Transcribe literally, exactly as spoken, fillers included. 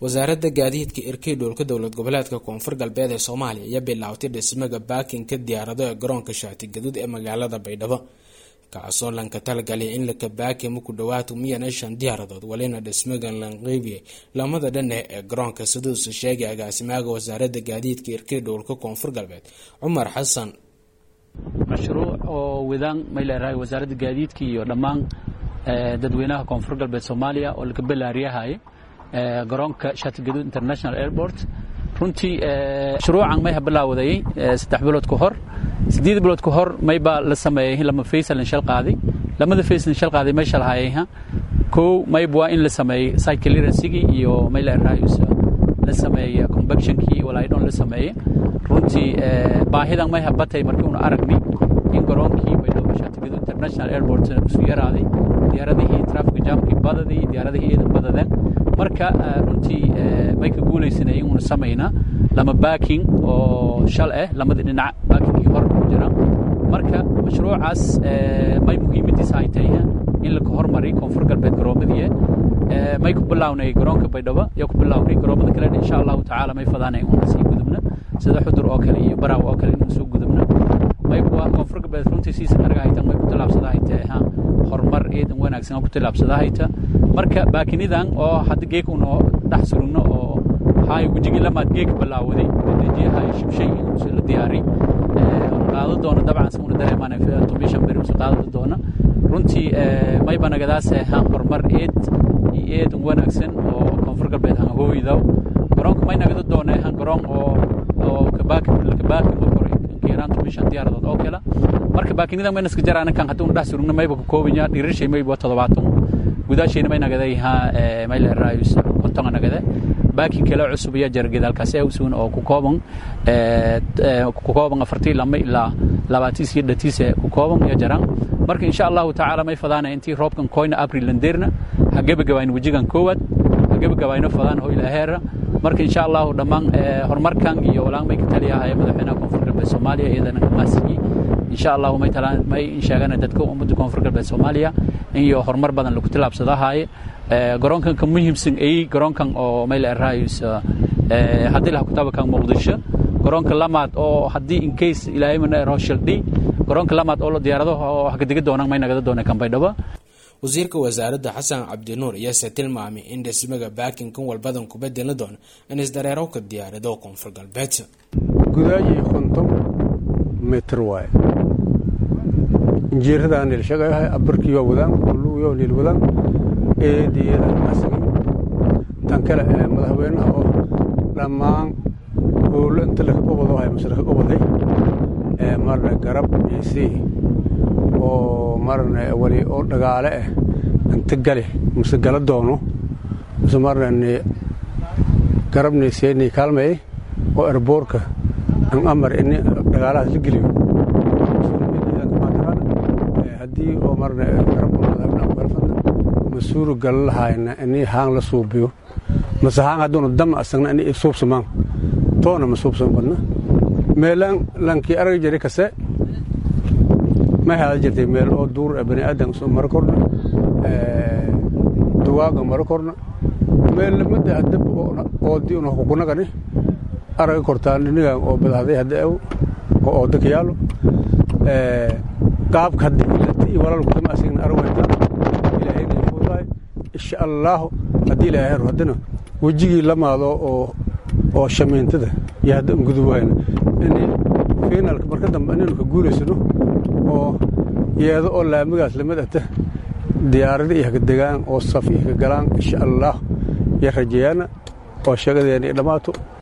wasaaradda gaadiidka irkay dhulka dowlad goboleedka koonfur galbeed ee Soomaaliya ayaa bilaawtay dhismaha baakinka diyaarado ee garoonka Shaati Gaduud ee magaalada Baydhabo kaasoo lanka talagalay in la kabaakimo ku dhawaad miyana shan diyaaradood walina dhismaha lan qeybiyay lamada dhanne ee garoonka sidoo uu sheegay agaasimaha wasaaradda gaadiidka irkay dhulka koonfur galbeed Umar Xasan mashruuc oo wadaan meelaha wasaaradda gaadiidka iyo dhamaan dadweynaha koonfur galbeed Soomaaliya oo la bilaariyahay garoonka Shaati Gaduud International Airport runtii mashruucan may bilaawday saddex bilood ka hor sideed bilood ka hor may ba la sameeyay lama faysal shal qaaday lamada faysal shal qaaday may shalaayay ko may baa in la sameeyay site clearance iyo may la raayusa la sameeyay compaction kii walaa idon la sameeyay runtii baahidan may habatay markii uu aragnay in garoonkii Baydhabo Shaati Gaduud International Airport uu yaraaday diyaaradihii traffic jamkii badadii diyaaradihii eedan badadeen marka runtii may ka guuleysanay inuu sameeyna lama baaking oo shal ah lamada dhinac baakingii hor ku jira marka mashruucaas may muhiimadiisa ay tahay in la hormariyo koonfur galbeed garoomadii may ku bilawnay garoonka Baydhabo iyo ku bilawnay garoomada kale insha Allah taala may fadaanay inuu sii gudubna sida xudur oo kale iyo baraaw oo kale inuu soo gudubna may baa koonfur galbeed runtii si sarga ay tan may ku talaabsaday tahay hormar eedan wanaagsan ku talaabsaday marka baakinidan oo hadda geek uu dhaxsurno oo hay wajigi lama geek bilaawday wajiha shibshay inuu la diyaari qaado doona dabcan soo dareemaan fi automation birim soo qaado doona runtii may banagadaas ahaan hormar eed eedan wanaagsan oo koonfur galbeed aan hooyado garoonka may nagada doona ahaan garoon oo oo kabaak kabaak kiiraan automation diyaarado oo kala marka baakinidan may naska jaraan kan haduu dhaxsurno may ba ku koobanya dhirishay may ba toddobaatan gudaashayna may nagaday ha may la raayus konton nagada baakin kala cusub iyo jargidalkaas ay usuun oo ku kooban ee ku kooban afartii lama ilaa labaatan iyo dhatiisa ku kooban iyo jaran marka insha Allah taala may fadana intii roobkan koyna April landeerna hagaba gawayn wajigan koowad hagaba gawayna fadana oo ilaa heer marka insha Allah dhamaan horumarkan iyo walaan may ka taliyahay madaxweynaha koonfur galbeed Soomaaliya iyadana maasigi insha Allah may talaan may inshaagana dadka ummadda koonfur galbeed Soomaaliya iyo horumar badan lagu tilaabsadahay garoonkan ka muhiimsan ay garoonkan oo may la raayus ee hadii la ku tabakan Muqdisho garoonka lamaad oo hadii in case ilaahay mana roshildi garoonka lamaad oo la diyaarado oo wax gadiga doonaan may nagada doonaan kan Baydhabo wasiirka wasaaradda Xasan Cabdi Nuur ayaa tilmaamay in dhismaha baakinkan walbadan ku bedelan doona in isdareero ka diyaarado koonfur galbeed gudaayay konton meter waay injiirada aan shaqayahay abarkiyo wadaan kullu nil wadaan ee diyada mas'uul tan kale madaxweynaha oo dhamaan oo inta la ka wado hay mas'uul ka waday ee marna garab si oo marna wali oo dhagaale ah inta gali musagala doono marna garabni seeni kalmay oo airportka an amar in dhagaalaha la geliyo hadii oo marna garab مسؤول قال لها إن إني هان لصوبيو مسحان هذون الدم أصلاً إني صوب سمان تونا مسوب سمان ميلان لانكي أرجع جري كسر ما هذا جري ميل أو دور ابن آدم سو مركورنا دواء مركورنا ميل مدة أدب أو دي أنه كونا كني أرجع كورتان نيجا أو بهذا هذا أو أو دكيالو كاب خدي ولا لكم أصلاً أروح إن شاء الله هدي له هير هدنا وجيجي لما هذا أو أو شمينتده يهدم قدوين إني فينا المركز أني نقول يسنو أو يهذا أول مجلس لمدته ديارتي يهكدجان أو صفيه كجلان إن شاء الله يرجعنا أو شغل يعني لماتو